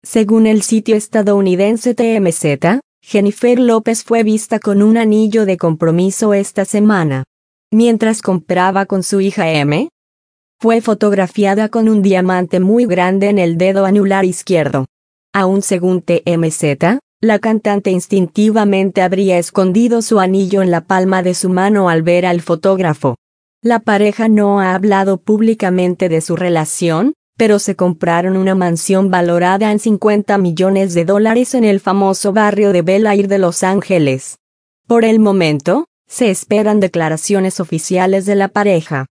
Según el sitio estadounidense TMZ, Jennifer López fue vista con un anillo de compromiso esta semana. Mientras compraba con su hija M, fue fotografiada con un diamante muy grande en el dedo anular izquierdo. Aún según TMZ, la cantante instintivamente habría escondido su anillo en la palma de su mano al ver al fotógrafo. La pareja no ha hablado públicamente de su relación, pero se compraron una mansión valorada en $50 millones en el famoso barrio de Bel Air de Los Ángeles. Por el momento, se esperan declaraciones oficiales de la pareja.